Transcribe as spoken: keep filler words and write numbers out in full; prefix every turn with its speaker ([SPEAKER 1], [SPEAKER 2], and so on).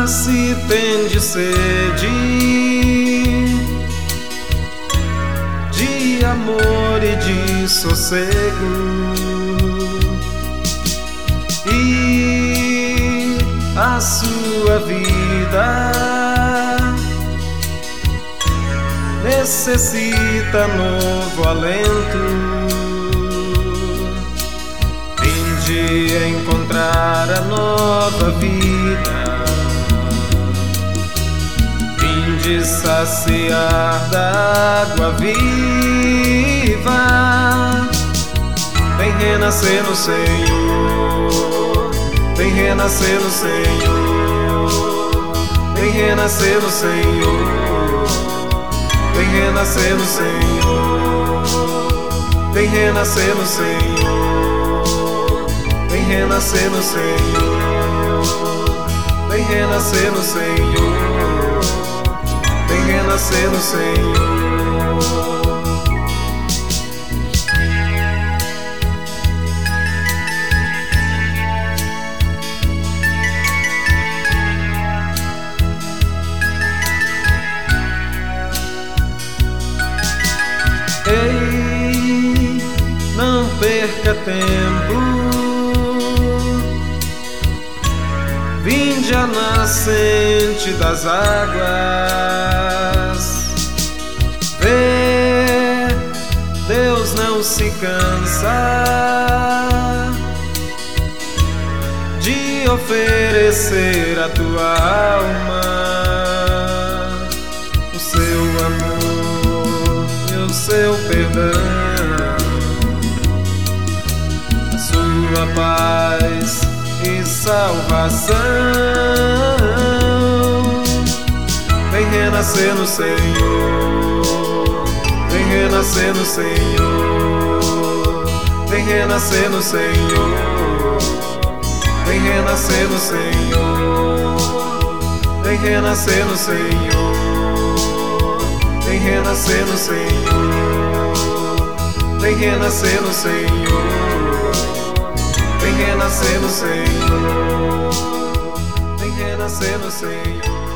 [SPEAKER 1] se tende sede de amor e de sossego, e a sua vida necessita novo alento. Vinde encontrar a nova vida, vinde saciar da água viva. Vem renascer no Senhor, vem renascer no Senhor, vem renascer no Senhor, vem renascer no Senhor, vem renascer no Senhor, vem renascer no Senhor, vem renascer no Senhor, vem renascer no Senhor. Ei, não perca tempo, vinde a nascente das águas. Vê, Deus não se cansa de oferecer a tua alma o seu amor e o seu perdão, a sua paz e salvação. Vem renascer no Senhor, vem renascer no Senhor, vem renascer no Senhor, vem renascer no Senhor, vem renascer no Senhor, vem renascer no Senhor, vem renascer no Senhor, vem renascer no Senhor, vem renascer no Senhor.